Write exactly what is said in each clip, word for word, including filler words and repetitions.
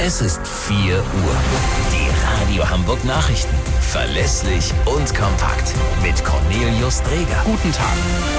Es ist vier Uhr. Die Radio Hamburg Nachrichten. Verlässlich und kompakt. Mit Cornelius Dreger. Guten Tag.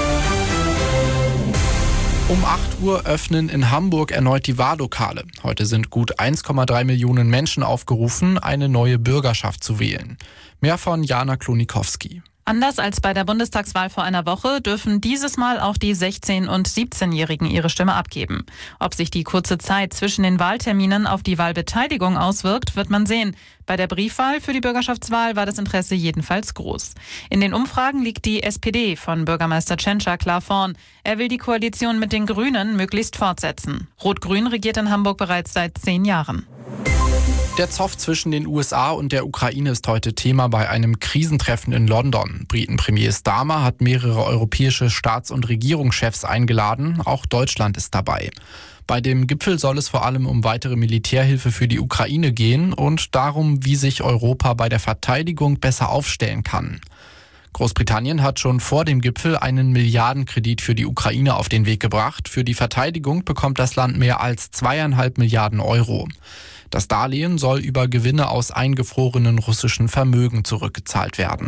Um acht Uhr öffnen in Hamburg erneut die Wahllokale. Heute sind gut eins Komma drei Millionen Menschen aufgerufen, eine neue Bürgerschaft zu wählen. Mehr von Jana Klonikowski. Anders als bei der Bundestagswahl vor einer Woche dürfen dieses Mal auch die sechzehn- und siebzehnjährigen ihre Stimme abgeben. Ob sich die kurze Zeit zwischen den Wahlterminen auf die Wahlbeteiligung auswirkt, wird man sehen. Bei der Briefwahl für die Bürgerschaftswahl war das Interesse jedenfalls groß. In den Umfragen liegt die S P D von Bürgermeister Tschentscher klar vorn. Er will die Koalition mit den Grünen möglichst fortsetzen. Rot-Grün regiert in Hamburg bereits seit zehn Jahren. Der Zoff zwischen den U S A und der Ukraine ist heute Thema bei einem Krisentreffen in London. Briten-Premier Starmer hat mehrere europäische Staats- und Regierungschefs eingeladen. Auch Deutschland ist dabei. Bei dem Gipfel soll es vor allem um weitere Militärhilfe für die Ukraine gehen und darum, wie sich Europa bei der Verteidigung besser aufstellen kann. Großbritannien hat schon vor dem Gipfel einen Milliardenkredit für die Ukraine auf den Weg gebracht. Für die Verteidigung bekommt das Land mehr als zweieinhalb Milliarden Euro. Das Darlehen soll über Gewinne aus eingefrorenen russischen Vermögen zurückgezahlt werden.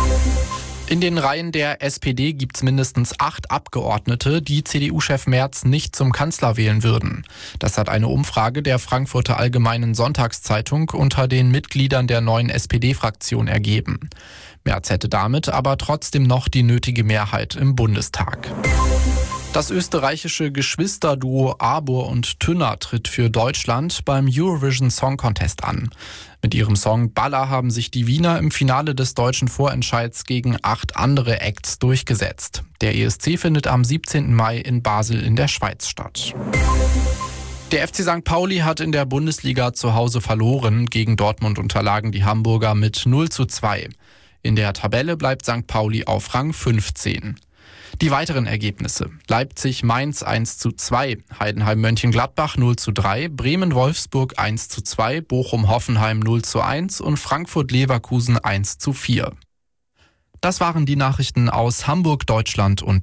In den Reihen der S P D gibt es mindestens acht Abgeordnete, die C D U-Chef Merz nicht zum Kanzler wählen würden. Das hat eine Umfrage der Frankfurter Allgemeinen Sonntagszeitung unter den Mitgliedern der neuen S P D-Fraktion ergeben. Merz hätte damit aber trotzdem noch die nötige Mehrheit im Bundestag. Das österreichische Geschwisterduo Arbor und Tünner tritt für Deutschland beim Eurovision Song Contest an. Mit ihrem Song Baller haben sich die Wiener im Finale des deutschen Vorentscheids gegen acht andere Acts durchgesetzt. Der E S C findet am siebzehnten Mai in Basel in der Schweiz statt. Der F C Sankt Pauli hat in der Bundesliga zu Hause verloren. Gegen Dortmund unterlagen die Hamburger mit null zu zwei. In der Tabelle bleibt Sankt Pauli auf Rang fünfzehn. Die weiteren Ergebnisse: Leipzig-Mainz eins zu zwei, Heidenheim-Mönchengladbach null zu drei, Bremen-Wolfsburg eins zu zwei, Bochum-Hoffenheim null zu eins und Frankfurt-Leverkusen eins zu vier. Das waren die Nachrichten aus Hamburg, Deutschland und